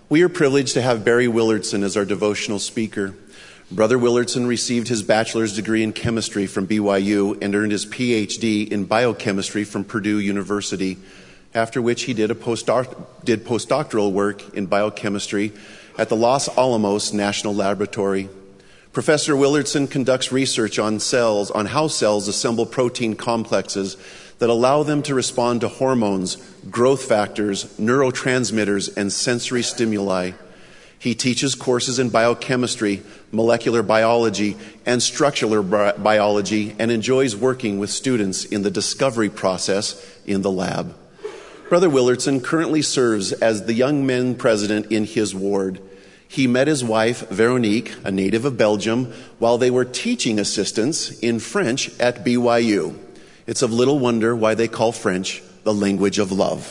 We are privileged to have Barry Willardson as our devotional speaker. Brother Willardson received his bachelor's degree in chemistry from BYU and earned his PhD in biochemistry from Purdue University, after which he did postdoctoral work in biochemistry at the Los Alamos National Laboratory. Professor Willardson conducts research on how cells assemble protein complexes that allow them to respond to hormones, growth factors, neurotransmitters, and sensory stimuli. He teaches courses in biochemistry, molecular biology, and structural biology, and enjoys working with students in the discovery process in the lab. Brother Willardson currently serves as the young men president in his ward. He met his wife, Veronique, a native of Belgium, while they were teaching assistants in French at BYU. It's of little wonder why they call French the language of love.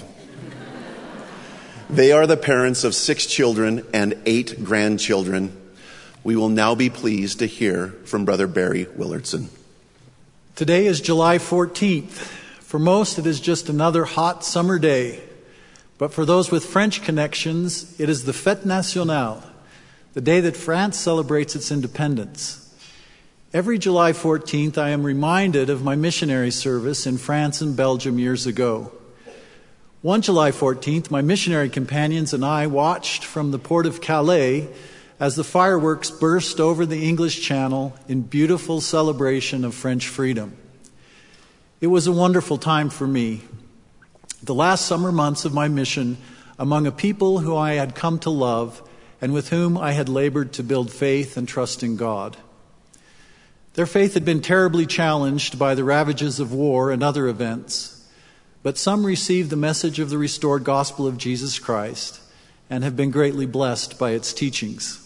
They are the parents of 6 children and 8 grandchildren. We will now be pleased to hear from Brother Barry Willardson. Today is July 14th. For most, it is just another hot summer day. But for those with French connections, it is the Fête Nationale, the day that France celebrates its independence. Every July 14th, I am reminded of my missionary service in France and Belgium years ago. One July 14th, my missionary companions and I watched from the port of Calais as the fireworks burst over the English Channel in beautiful celebration of French freedom. It was a wonderful time for me. The last summer months of my mission among a people who I had come to love and with whom I had labored to build faith and trust in God. Their faith had been terribly challenged by the ravages of war and other events, but some received the message of the restored gospel of Jesus Christ and have been greatly blessed by its teachings.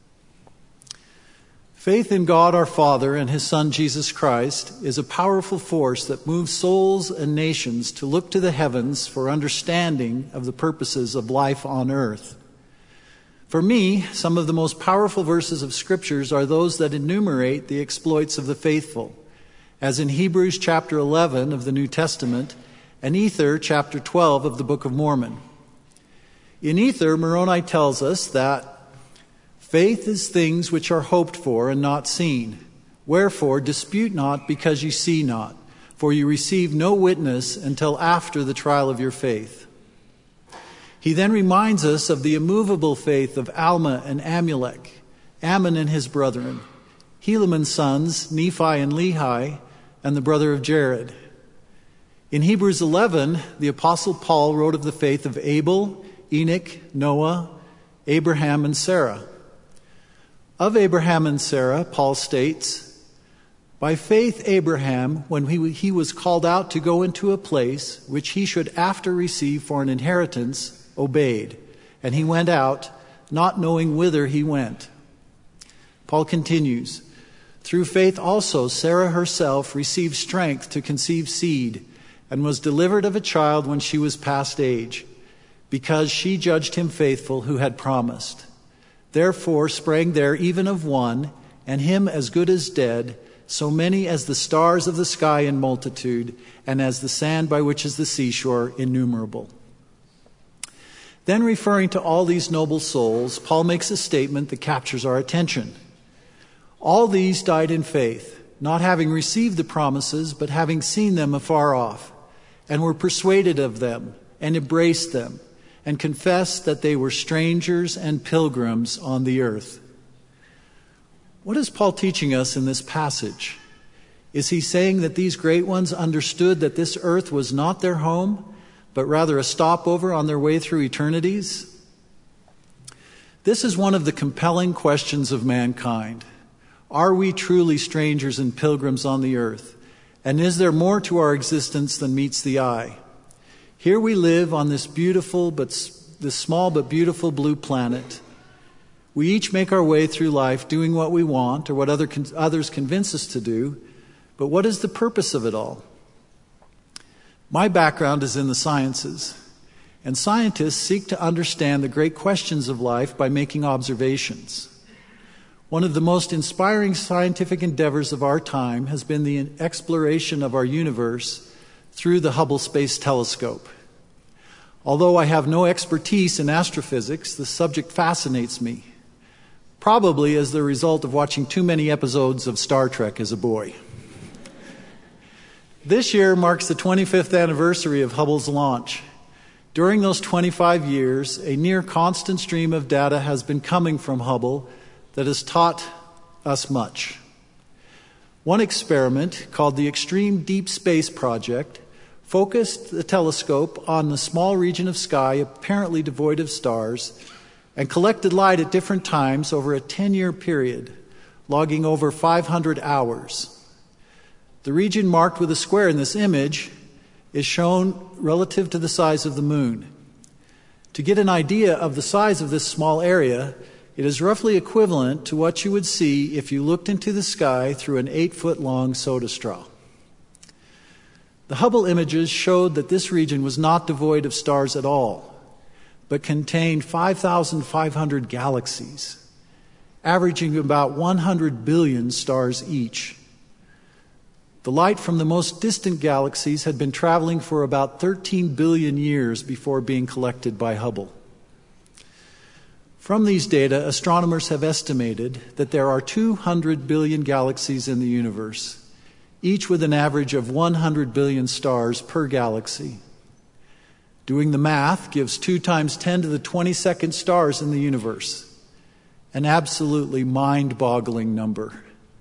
Faith in God our Father and His Son Jesus Christ is a powerful force that moves souls and nations to look to the heavens for understanding of the purposes of life on earth. For me, some of the most powerful verses of Scriptures are those that enumerate the exploits of the faithful, as in Hebrews chapter 11 of the New Testament and Ether chapter 12 of the Book of Mormon. In Ether, Moroni tells us that faith is things which are hoped for and not seen. Wherefore, dispute not because ye see not, for ye receive no witness until after the trial of your faith. He then reminds us of the immovable faith of Alma and Amulek, Ammon and his brethren, Helaman's sons, Nephi and Lehi, and the brother of Jared. In Hebrews 11, the Apostle Paul wrote of the faith of Abel, Enoch, Noah, Abraham, and Sarah. Of Abraham and Sarah, Paul states, "By faith Abraham, when he was called out to go into a place which he should after receive for an inheritance, obeyed, and he went out, not knowing whither he went." Paul continues, "Through faith also Sarah herself received strength to conceive seed, and was delivered of a child when she was past age, because she judged him faithful who had promised. Therefore sprang there even of one, and him as good as dead, so many as the stars of the sky in multitude, and as the sand by which is the seashore innumerable." Then, referring to all these noble souls, Paul makes a statement that captures our attention. All these died in faith, not having received the promises, but having seen them afar off, and were persuaded of them, and embraced them, and confessed that they were strangers and pilgrims on the earth. What is Paul teaching us in this passage? Is he saying that these great ones understood that this earth was not their home, but rather a stopover on their way through eternities? This is one of the compelling questions of mankind. Are we truly strangers and pilgrims on the earth? And is there more to our existence than meets the eye? Here we live on this small but beautiful blue planet. We each make our way through life doing what we want or what others convince us to do. But what is the purpose of it all? My background is in the sciences, and scientists seek to understand the great questions of life by making observations. One of the most inspiring scientific endeavors of our time has been the exploration of our universe through the Hubble Space Telescope. Although I have no expertise in astrophysics, the subject fascinates me, probably as the result of watching too many episodes of Star Trek as a boy. This year marks the 25th anniversary of Hubble's launch. During those 25 years, a near constant stream of data has been coming from Hubble that has taught us much. One experiment, called the Extreme Deep Space Project, focused the telescope on the small region of sky apparently devoid of stars and collected light at different times over a 10-year period, logging over 500 hours. The region marked with a square in this image is shown relative to the size of the moon. To get an idea of the size of this small area, it is roughly equivalent to what you would see if you looked into the sky through an 8-foot-long soda straw. The Hubble images showed that this region was not devoid of stars at all, but contained 5,500 galaxies, averaging about 100 billion stars each. The light from the most distant galaxies had been traveling for about 13 billion years before being collected by Hubble. From these data, astronomers have estimated that there are 200 billion galaxies in the universe, each with an average of 100 billion stars per galaxy. Doing the math gives 2 times 10 to the 22nd stars in the universe, an absolutely mind-boggling number.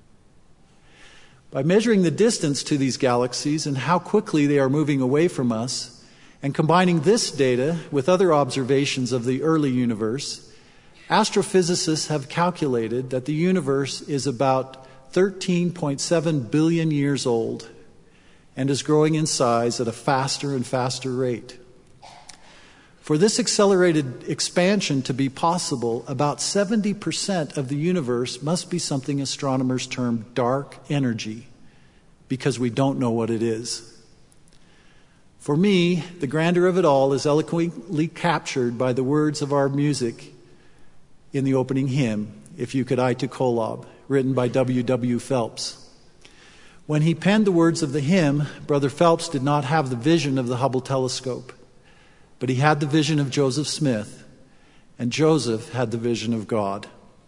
By measuring the distance to these galaxies and how quickly they are moving away from us, and combining this data with other observations of the early universe, astrophysicists have calculated that the universe is about 13.7 billion years old and is growing in size at a faster and faster rate. For this accelerated expansion to be possible, about 70% of the universe must be something astronomers term dark energy, because we don't know what it is. For me, the grandeur of it all is eloquently captured by the words of our music in the opening hymn, If You Could I to Kolob, written by W.W. Phelps. When he penned the words of the hymn, Brother Phelps did not have the vision of the Hubble telescope, but he had the vision of Joseph Smith, and Joseph had the vision of God.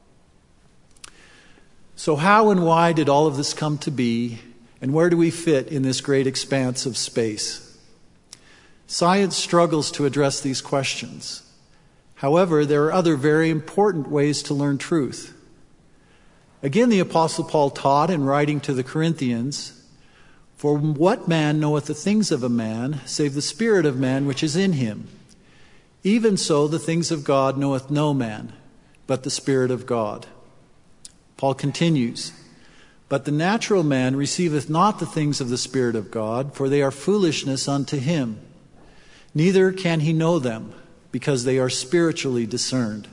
So how and why did all of this come to be, and where do we fit in this great expanse of space? Science struggles to address these questions. However, there are other very important ways to learn truth. Again, the Apostle Paul taught in writing to the Corinthians, "For what man knoweth the things of a man, save the spirit of man which is in him? Even so the things of God knoweth no man, but the Spirit of God." Paul continues, "But the natural man receiveth not the things of the Spirit of God, for they are foolishness unto him. Neither can he know them, because they are spiritually discerned."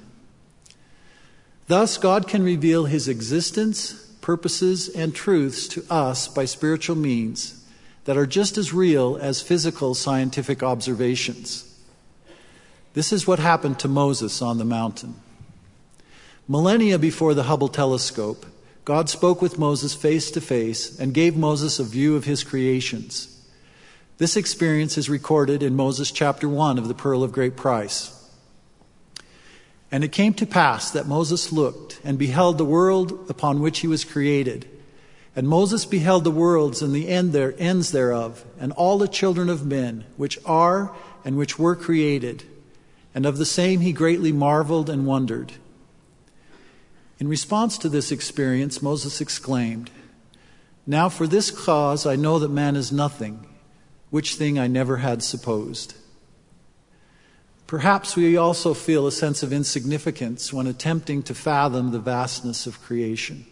Thus, God can reveal his existence, purposes, and truths to us by spiritual means that are just as real as physical scientific observations. This is what happened to Moses on the mountain. Millennia before the Hubble telescope, God spoke with Moses face to face and gave Moses a view of his creations. This experience is recorded in Moses chapter 1 of the Pearl of Great Price. "And it came to pass that Moses looked and beheld the world upon which he was created. And Moses beheld the worlds and the ends thereof, and all the children of men, which are and which were created. And of the same he greatly marveled and wondered." In response to this experience, Moses exclaimed, "Now for this cause I know that man is nothing, which thing I never had supposed." Perhaps we also feel a sense of insignificance when attempting to fathom the vastness of creation.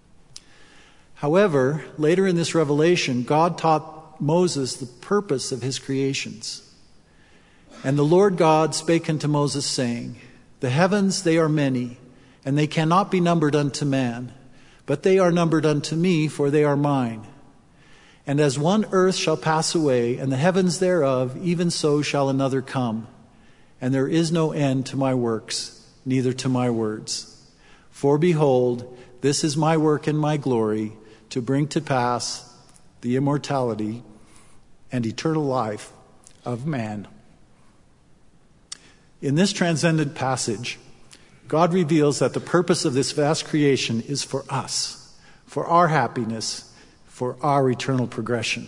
However, later in this revelation, God taught Moses the purpose of his creations. "And the Lord God spake unto Moses, saying, The heavens, they are many, and they cannot be numbered unto man, but they are numbered unto me, for they are mine. And as one earth shall pass away, and the heavens thereof, even so shall another come. And there is no end to my works, neither to my words. For behold, this is my work and my glory, to bring to pass the immortality and eternal life of man." In this transcendent passage, God reveals that the purpose of this vast creation is for us, for our happiness, for our eternal progression.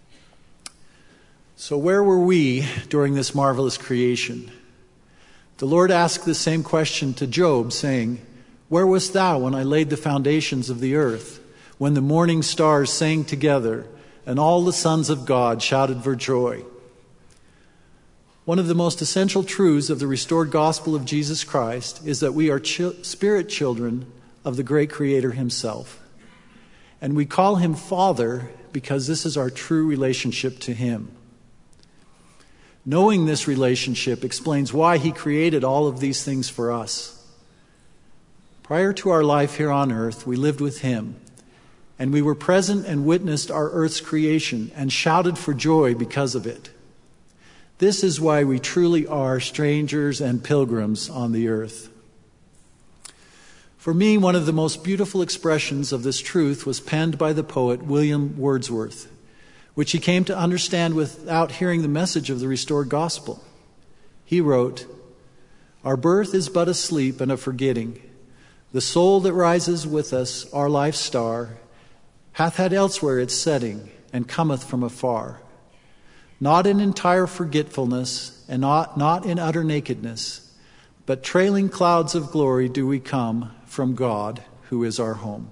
So where were we during this marvelous creation? The Lord asked the same question to Job, saying, "Where wast thou when I laid the foundations of the earth, when the morning stars sang together, and all the sons of God shouted for joy?" One of the most essential truths of the restored gospel of Jesus Christ is that we are spirit children of the great Creator himself. And we call him Father because this is our true relationship to him. Knowing this relationship explains why he created all of these things for us. Prior to our life here on earth, we lived with him, and we were present and witnessed our earth's creation and shouted for joy because of it. This is why we truly are strangers and pilgrims on the earth. For me, one of the most beautiful expressions of this truth was penned by the poet William Wordsworth, which he came to understand without hearing the message of the restored gospel. He wrote, "Our birth is but a sleep and a forgetting. The soul that rises with us, our life's star, hath had elsewhere its setting, and cometh from afar. Not in entire forgetfulness, and not in utter nakedness, but trailing clouds of glory do we come from God, who is our home."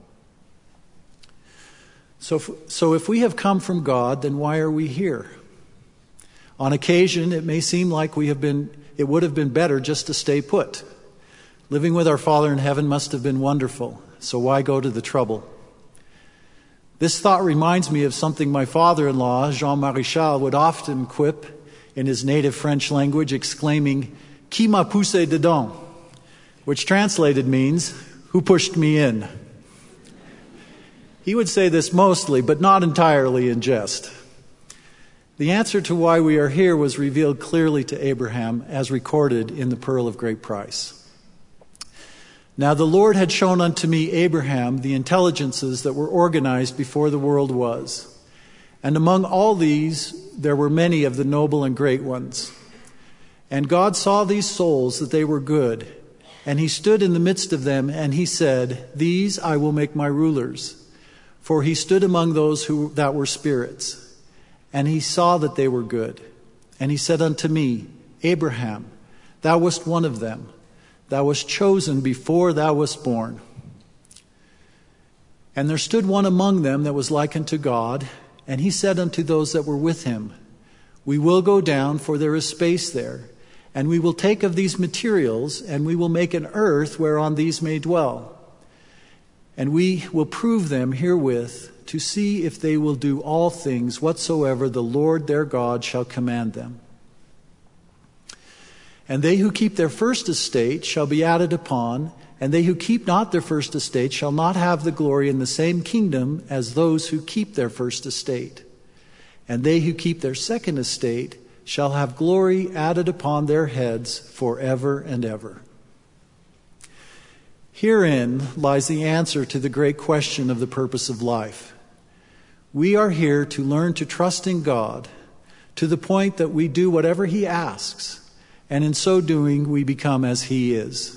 So if we have come from God, then why are we here? On occasion, it may seem like it would have been better just to stay put. Living with our Father in heaven must have been wonderful, so why go to the trouble? This thought reminds me of something my father-in-law, Jean Maréchal, would often quip in his native French language, exclaiming, "Qui m'a poussé dedans?" which translated means, "Who pushed me in?" He would say this mostly, but not entirely in jest. The answer to why we are here was revealed clearly to Abraham, as recorded in the Pearl of Great Price. "Now the Lord had shown unto me, Abraham, the intelligences that were organized before the world was. And among all these there were many of the noble and great ones. And God saw these souls that they were good. And he stood in the midst of them, and he said, These I will make my rulers. For he stood among those that were spirits. And he saw that they were good. And he said unto me, Abraham, thou wast one of them. Thou wast chosen before thou wast born. And there stood one among them that was like unto God, and he said unto those that were with him, We will go down, for there is space there, and we will take of these materials, and we will make an earth whereon these may dwell. And we will prove them herewith, to see if they will do all things whatsoever the Lord their God shall command them. And they who keep their first estate shall be added upon, and they who keep not their first estate shall not have the glory in the same kingdom as those who keep their first estate. And they who keep their second estate shall have glory added upon their heads forever and ever." Herein lies the answer to the great question of the purpose of life. We are here to learn to trust in God to the point that we do whatever he asks, and in so doing, we become as he is.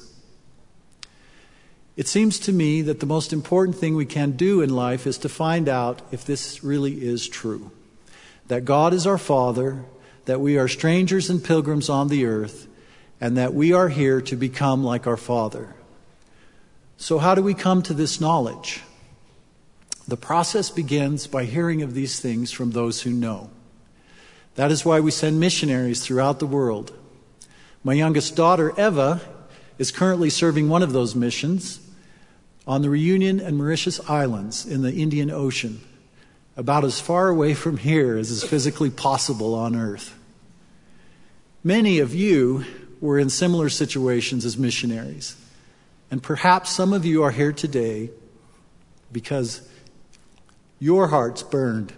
It seems to me that the most important thing we can do in life is to find out if this really is true. That God is our Father, that we are strangers and pilgrims on the earth, and that we are here to become like our Father. So how do we come to this knowledge? The process begins by hearing of these things from those who know. That is why we send missionaries throughout the world. My youngest daughter, Eva, is currently serving one of those missions on the Reunion and Mauritius Islands in the Indian Ocean, about as far away from here as is physically possible on earth. Many of you were in similar situations as missionaries, and perhaps some of you are here today because your hearts burned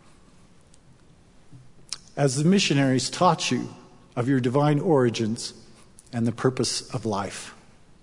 as the missionaries taught you of your divine origins and the purpose of life.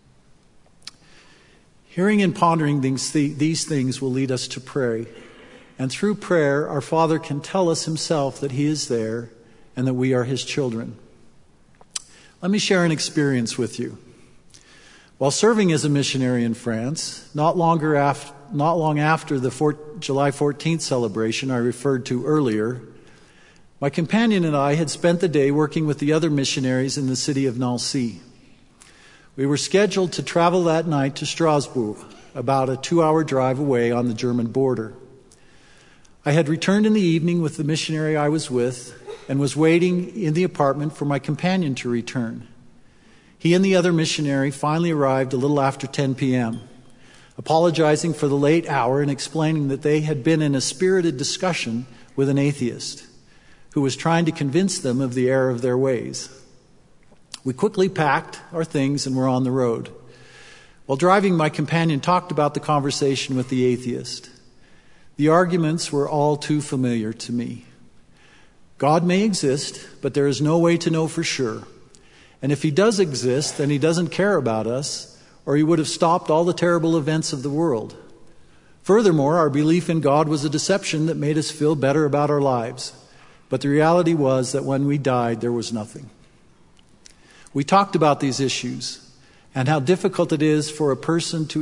Hearing and pondering these things will lead us to pray. And through prayer, our Father can tell us himself that he is there and that we are his children. Let me share an experience with you. While serving as a missionary in France, not long after the July 14th celebration I referred to earlier, my companion and I had spent the day working with the other missionaries in the city of Nancy. We were scheduled to travel that night to Strasbourg, about a 2-hour drive away on the German border. I had returned in the evening with the missionary I was with and was waiting in the apartment for my companion to return. He and the other missionary finally arrived a little after 10 p.m., apologizing for the late hour and explaining that they had been in a spirited discussion with an atheist who was trying to convince them of the error of their ways. We quickly packed our things and were on the road. While driving, my companion talked about the conversation with the atheist. The arguments were all too familiar to me. God may exist, but there is no way to know for sure. And if he does exist, then he doesn't care about us, or he would have stopped all the terrible events of the world. Furthermore, our belief in God was a deception that made us feel better about our lives. But the reality was that when we died, there was nothing. We talked about these issues and how difficult it is for a person of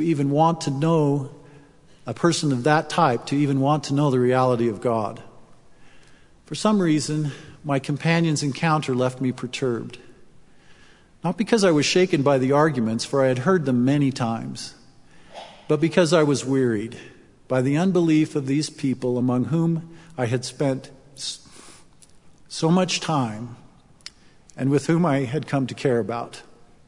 that type to even want to know the reality of God. For some reason, my companion's encounter left me perturbed. Not because I was shaken by the arguments, for I had heard them many times, but because I was wearied by the unbelief of these people among whom I had spent so much time and with whom I had come to care about.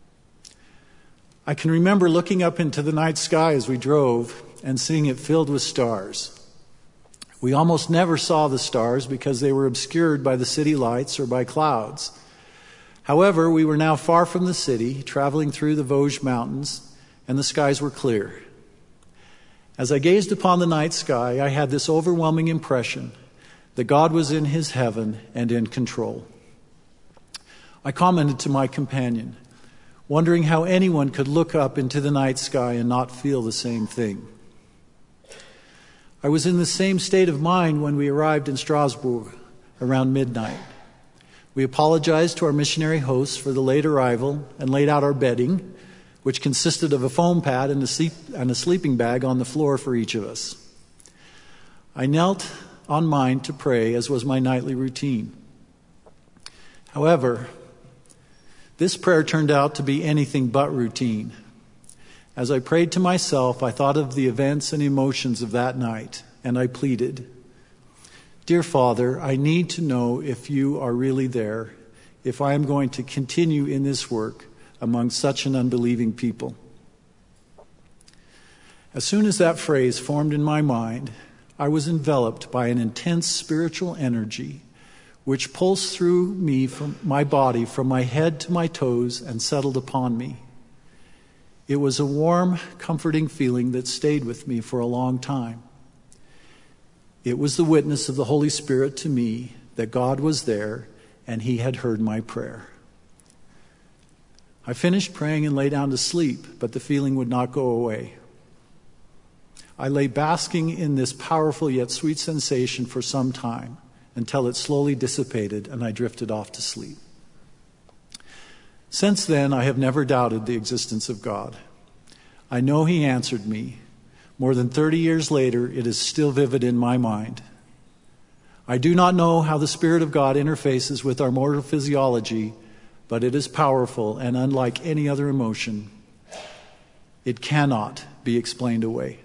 I can remember looking up into the night sky as we drove and seeing it filled with stars. We almost never saw the stars because they were obscured by the city lights or by clouds. However, we were now far from the city, traveling through the Vosges Mountains, and the skies were clear. As I gazed upon the night sky, I had this overwhelming impression that God was in his heaven and in control. I commented to my companion, wondering how anyone could look up into the night sky and not feel the same thing. I was in the same state of mind when we arrived in Strasbourg around midnight. We apologized to our missionary hosts for the late arrival and laid out our bedding, which consisted of a foam pad and a sleeping bag on the floor for each of us. I knelt on mine to pray, as was my nightly routine. However, this prayer turned out to be anything but routine. As I prayed to myself, I thought of the events and emotions of that night, and I pleaded, "Dear Father, I need to know if you are really there, if I am going to continue in this work among such an unbelieving people." As soon as that phrase formed in my mind, I was enveloped by an intense spiritual energy which pulsed through me from my body, from my head to my toes, and settled upon me. It was a warm, comforting feeling that stayed with me for a long time. It was the witness of the Holy Spirit to me that God was there and he had heard my prayer. I finished praying and lay down to sleep, but the feeling would not go away. I lay basking in this powerful yet sweet sensation for some time until it slowly dissipated and I drifted off to sleep. Since then, I have never doubted the existence of God. I know he answered me. More than 30 years later, it is still vivid in my mind. I do not know how the Spirit of God interfaces with our mortal physiology, but it is powerful, and unlike any other emotion, it cannot be explained away.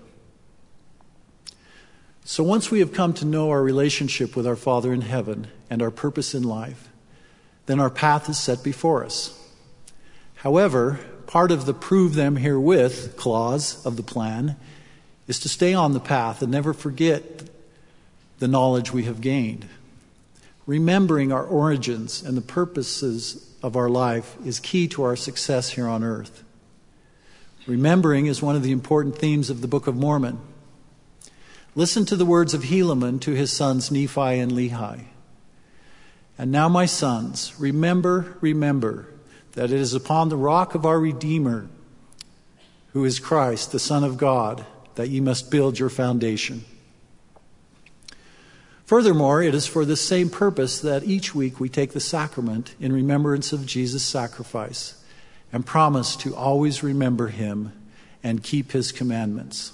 So once we have come to know our relationship with our Father in heaven and our purpose in life, then our path is set before us. However, part of the "prove them herewith" clause of the plan is to stay on the path and never forget the knowledge we have gained. Remembering our origins and the purposes of our life is key to our success here on earth. Remembering is one of the important themes of the Book of Mormon. Listen to the words of Helaman to his sons Nephi and Lehi. "And now, my sons, remember that it is upon the rock of our Redeemer, who is Christ, the Son of God, that ye must build your foundation. Furthermore, it is for this same purpose that each week we take the sacrament in remembrance of Jesus' sacrifice and promise to always remember him and keep his commandments.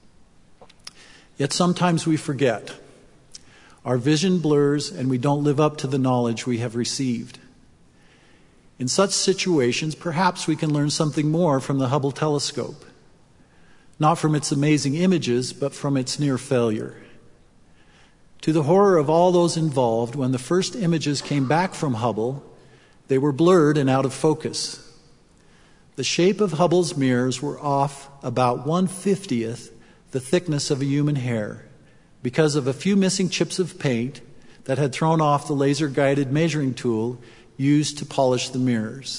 Yet sometimes we forget. Our vision blurs and we don't live up to the knowledge we have received. In such situations, perhaps we can learn something more from the Hubble telescope. Not from its amazing images, but from its near failure. To the horror of all those involved, when the first images came back from Hubble, they were blurred and out of focus. The shape of Hubble's mirrors were off about 1/50th the thickness of a human hair because of a few missing chips of paint that had thrown off the laser-guided measuring tool used to polish the mirrors.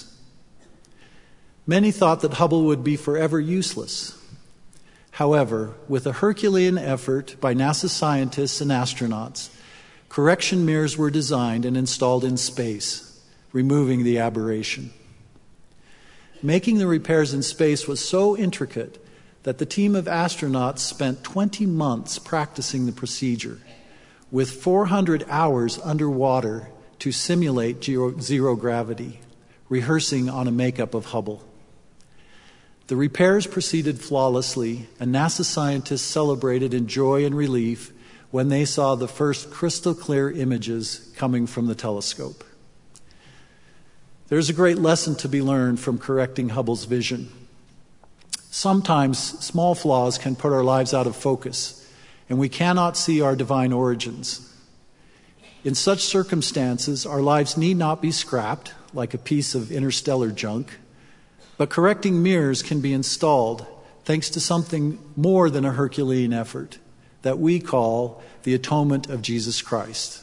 Many thought that Hubble would be forever useless. However, with a Herculean effort by NASA scientists and astronauts, correction mirrors were designed and installed in space, removing the aberration. Making the repairs in space was so intricate that the team of astronauts spent 20 months practicing the procedure, with 400 hours underwater to simulate zero gravity, rehearsing on a makeup of Hubble. The repairs proceeded flawlessly, and NASA scientists celebrated in joy and relief when they saw the first crystal clear images coming from the telescope. There's a great lesson to be learned from correcting Hubble's vision. Sometimes small flaws can put our lives out of focus, and we cannot see our divine origins. In such circumstances, our lives need not be scrapped like a piece of interstellar junk, but correcting mirrors can be installed thanks to something more than a Herculean effort that we call the atonement of Jesus Christ.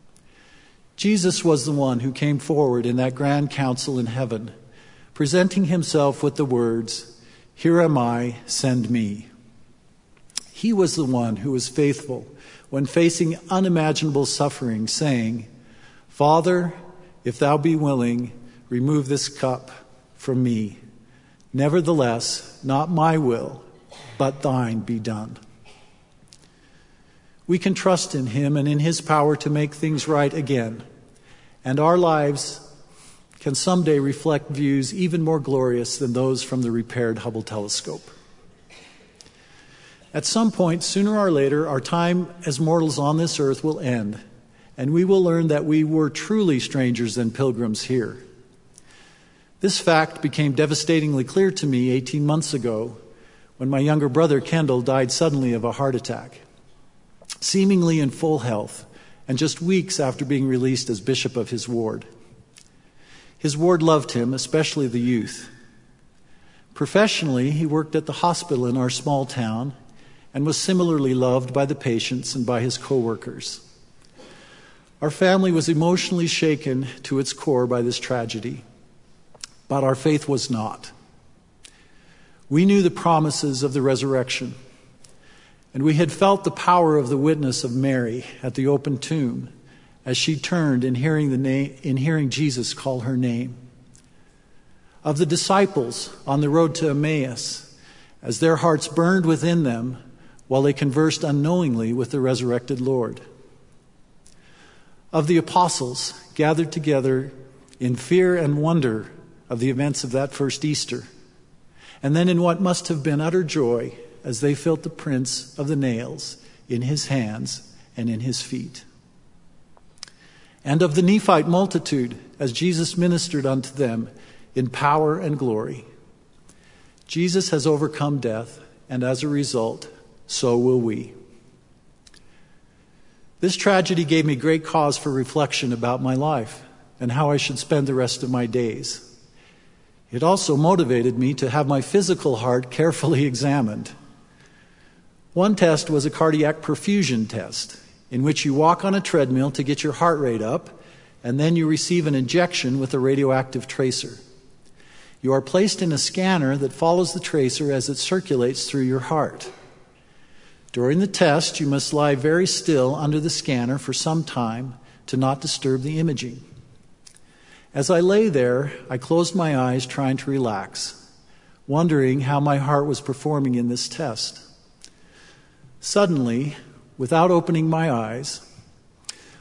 Jesus was the one who came forward in that grand council in heaven, presenting himself with the words, "Here am I, send me." He was the one who was faithful when facing unimaginable suffering, saying, "Father, if thou be willing, remove this cup from me. Nevertheless, not my will, but thine be done." We can trust in him and in his power to make things right again, and our lives can someday reflect views even more glorious than those from the repaired Hubble telescope. At some point, sooner or later, our time as mortals on this earth will end, and we will learn that we were truly strangers and pilgrims here. This fact became devastatingly clear to me 18 months ago when my younger brother Kendall died suddenly of a heart attack, seemingly in full health, and just weeks after being released as bishop of his ward. His ward loved him, especially the youth. Professionally, he worked at the hospital in our small town and was similarly loved by the patients and by his co-workers. Our family was emotionally shaken to its core by this tragedy, but our faith was not. We knew the promises of the resurrection, and we had felt the power of the witness of Mary at the open tomb as she turned in hearing Jesus call her name. Of the disciples on the road to Emmaus, as their hearts burned within them while they conversed unknowingly with the resurrected Lord. Of the apostles gathered together in fear and wonder of the events of that first Easter, and then in what must have been utter joy as they felt the prints of the nails in his hands and in his feet. And of the Nephite multitude as Jesus ministered unto them in power and glory. Jesus has overcome death, and as a result, so will we. This tragedy gave me great cause for reflection about my life and how I should spend the rest of my days. It also motivated me to have my physical heart carefully examined. One test was a cardiac perfusion test, in which you walk on a treadmill to get your heart rate up, and then you receive an injection with a radioactive tracer. You are placed in a scanner that follows the tracer as it circulates through your heart. During the test, you must lie very still under the scanner for some time to not disturb the imaging. As I lay there, I closed my eyes trying to relax, wondering how my heart was performing in this test. Suddenly, without opening my eyes,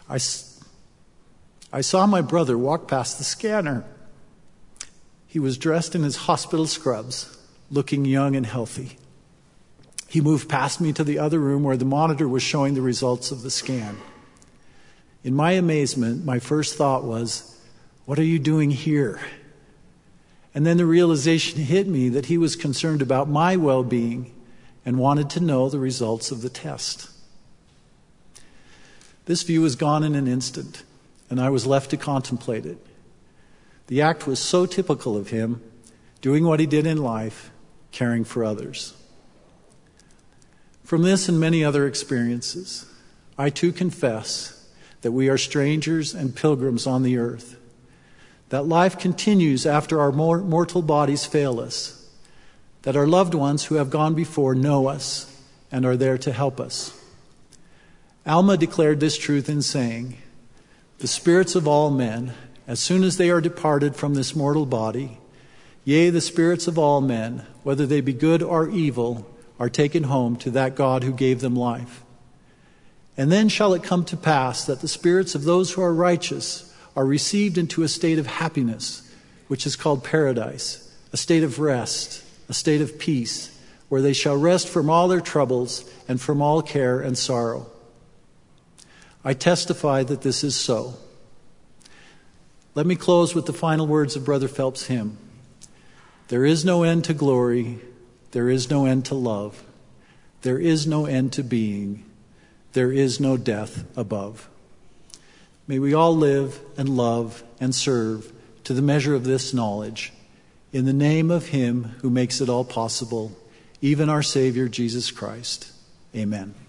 I saw my brother walk past the scanner. He was dressed in his hospital scrubs, looking young and healthy. He moved past me to the other room where the monitor was showing the results of the scan. In my amazement, my first thought was, "What are you doing here?" And then the realization hit me that he was concerned about my well-being and wanted to know the results of the test. This view was gone in an instant, and I was left to contemplate it. The act was so typical of him, doing what he did in life, caring for others. From this and many other experiences, I too confess that we are strangers and pilgrims on the earth, that life continues after our mortal bodies fail us, that our loved ones who have gone before know us and are there to help us. Alma declared this truth in saying, "The spirits of all men, as soon as they are departed from this mortal body, yea, the spirits of all men, whether they be good or evil, are taken home to that God who gave them life. And then shall it come to pass that the spirits of those who are righteous are received into a state of happiness, which is called paradise, a state of rest, a state of peace, where they shall rest from all their troubles and from all care and sorrow." I testify that this is so. Let me close with the final words of Brother Phelps' hymn. There is no end to glory, there is no end to love, there is no end to being, there is no death above. May we all live and love and serve to the measure of this knowledge, in the name of Him who makes it all possible, even our Savior Jesus Christ. Amen.